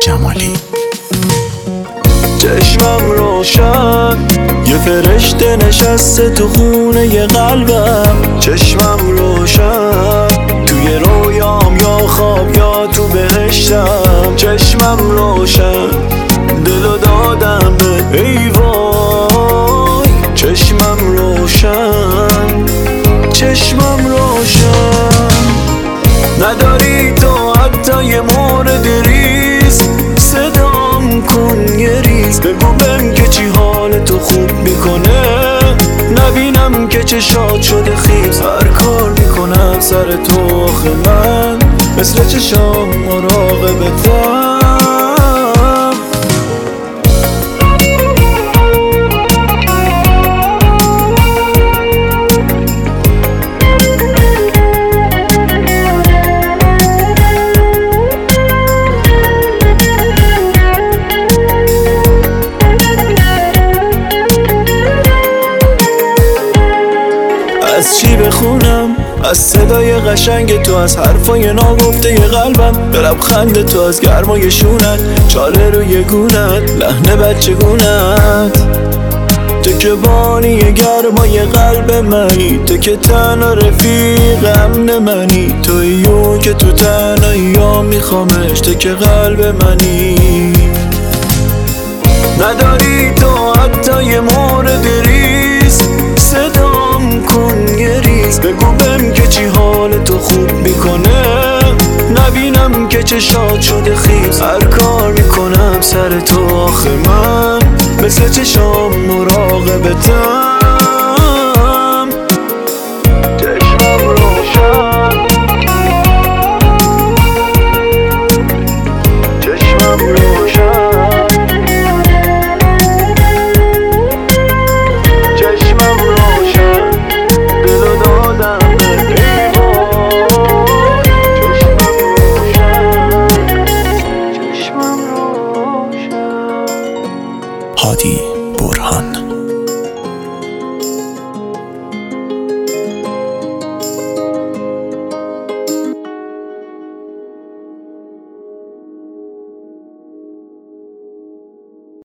جمالی. چشمم روشن، یه فرشته نشسته تو خونه ی قلبم. چشمم روشن، توی رویام یا خواب یا تو بهشتم. چشمم روشن، دلو دادم به ای وای. چشمم روشن، چشمم روشن. نداری تو حتی یه مورد ریز، صدام کن یه ریز. بگو بهم که چی حال تو خوب میکنه، نبینم که چشات شده خیز. هر کار میکنم سر تو آخه من، مثل چشام مراقبتم. از چی بخونم؟ از صدای قشنگ تو، از حرفای ناگفته ی قلبم، به لبخند تو، از گرمای شونت، چاله روی گونت، لحن بچگونت. تو که بانی گرمای قلب منی، تو که تنها رفیق امن منی. توی اون که تو تنهایی ها میخوامش، تو که قلب منی. نداری تو حتی یه مورد ریز، صدام کن یه ریز. بگو بهم که چی حال تو خوب میکنه، نبینم که چشات شده خیز. هر کار میکنم سر تو آخه من، مثل چشام مراقبتم.